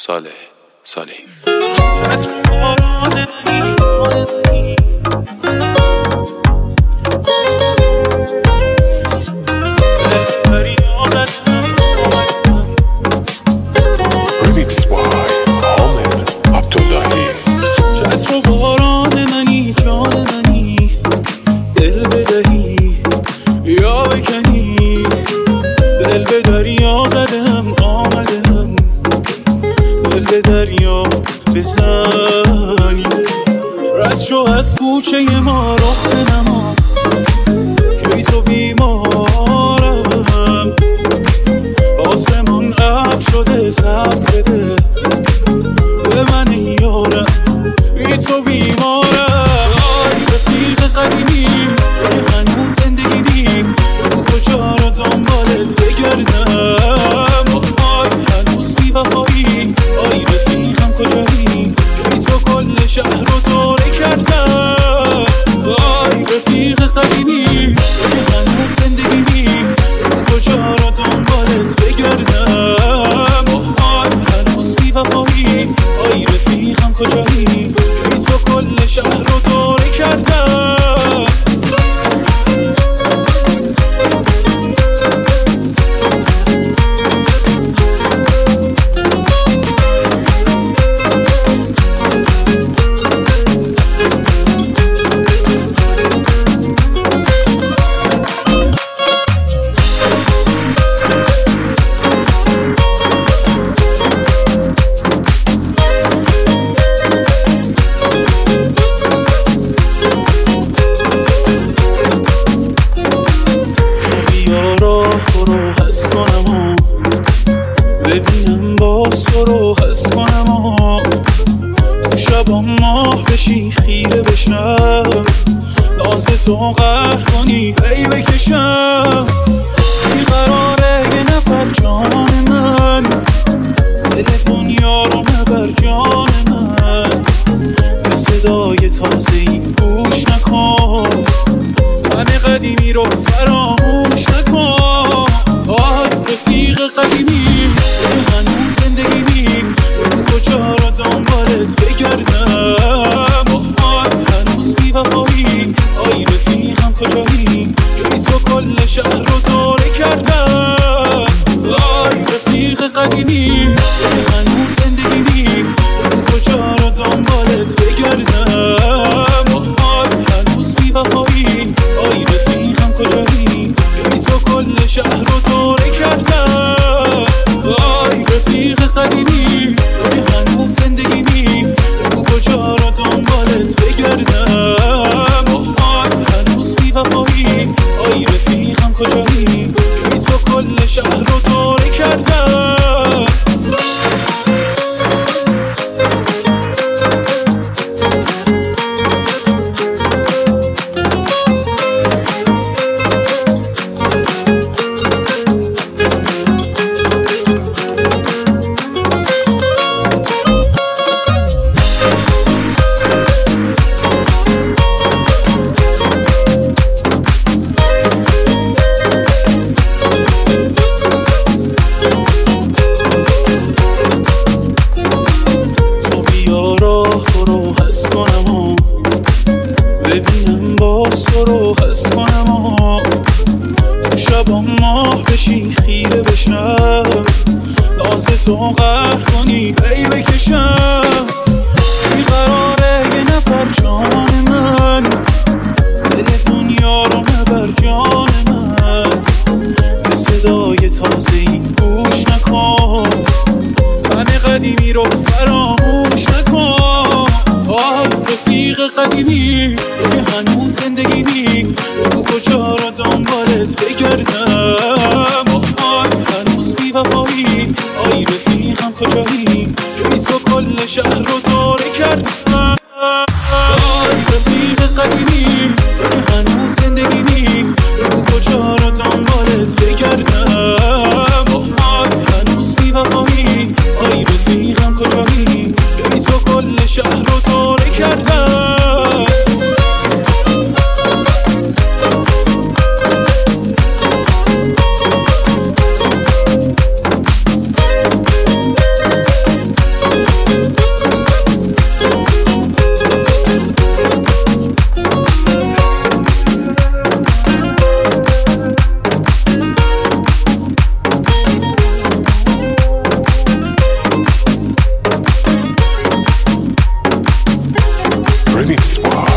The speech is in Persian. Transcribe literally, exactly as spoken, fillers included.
صالح صالحی. Remix by حامد عبداللهی. چتر و باران منی، جان منی، دل بدهی یا بکنی، دل به دریا زدم آمدم، دل به دریا بزنی، رد شو از کوچه ما رخ بنما که بی تو بیمارم، آسمون ابر شده صبر بده به من یارم، بی تو بیمارم. آی رفیق قدیمی که هنوز زندگی بیم، بگو کجا رو دنبالت بگردم، آی هنوز بی وفایی، آی رفیقم کجایی که بی تو کل شهر رو دوره کردم. آی رفیق قدیمی که هنوز زندگی بیم، بگو کجا رو دنبالت بگردم، آی هنوز بی وفایی، آی رفیقم کجایی که بی تو کل شهر رو دوره کردم. ببینم باز تو رو حس کنم و تو شبا ماه بشی خیره بشم، ناز تو قهر کنی هی بکشم، بی قراره یه نفر جان من، دل دنیا رو نبر جان من، به صدای تازه این گوش نکن، من قدیمی رو فراموش نکن. آی رفیق قدیمی که هنوز زندگی بیم، بگو کجا رو دنبالت بگردم، آی هنوز بی وفایی، آی رفیقم کجایی که بی تو کل شهر رو دوره کردم. آی رفیق قدیمی که هنوز زندگی بیم، بگو کجا رو دنبالت بگردم، آی هنوز بی وفایی، آی رفیقم کجایی که بی تو کل شهر رو دوره کردم. آی رفیق قدیمی که هنوز زندگی بیم، بگو کجا رو دنبالت بگردم، آی هنوز بی وفایی، آی رفیقم کجایی که بی تو کل شهر رو دوره کردم. ببینم باز تو رو حس کنم و تو شبا ماه بشی خیره بشم، ناز تو قهر کنی هی بکشم، بی قراره یه نفر جان من، دل دنیا رو نبر جان من، به صدای تازه این گوش نکن، من قدیمی رو فراموش نکن. آی رفیق قدیمی که هنوز زندگی بیم، بگو کجا رو دنبالت بگردم، آی هنوز بی وفایی، آی رفیقم کجایی که بی تو کل شهر رو دوره کردم. آی رفیق قدیمی که هنوز زندگی بیم، بگو کجا رو دنبالت بگردم، آی هنوز بی وفایی، آی رفیقم کجایی که بی تو کل شهر رو دوره کردم. Remix by